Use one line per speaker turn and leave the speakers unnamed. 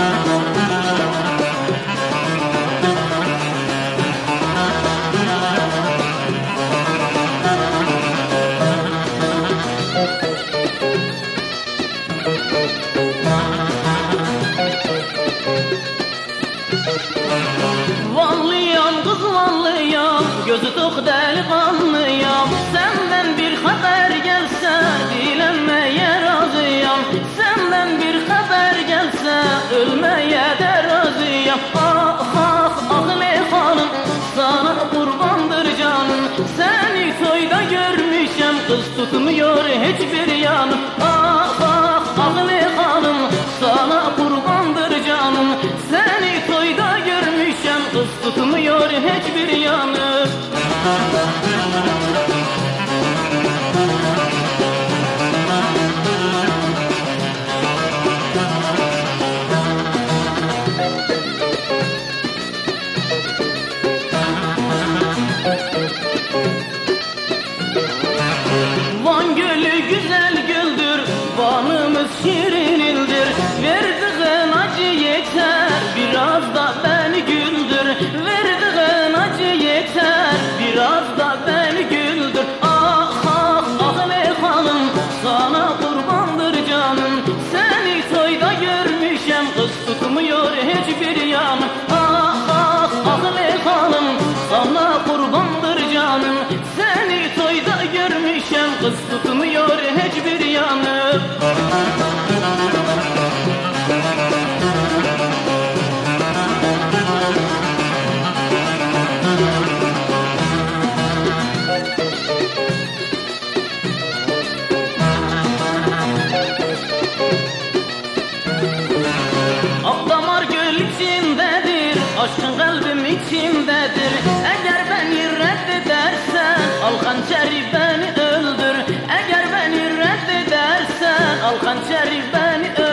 Vallıyam kız vallıyam, gözü tok delikanlıyam. Senden bir haber gelse dilenmeye razıyam. Senden bir haber gelse ölmeye de razıyam. Ah ah ah ne hanım, sana kurbandır canım. Seni toyda görmüşem, kız tutmuyor hiçbir yanım. Ah ah ah ne hanım, sana kurbandır canım. Seni toyda görmüşem, kız tutmuyor hiçbir yanı. Van Gölü güzel güldür, Van'ımız şirin ildir. Verdiğin acı yeter, biraz da beni güldür. Verdiğin acı yeter, biraz da beni güldür. Ah ah ah ne hanım, sana kurbandır canım. Seni toyda görmüşem, kız tutmuyor hiçbir yanım. Ah ah ah ne hanım, sana kurbandır canım. Seni toyda görmüşem, kız tutmuyor hiçbir yanım. Akdamar göl içindedir, aşkın kalbim içindedir. Eğer beni reddedersen, al hançeri beni öldür. Eğer beni reddedersen, al hançeri beni öldür.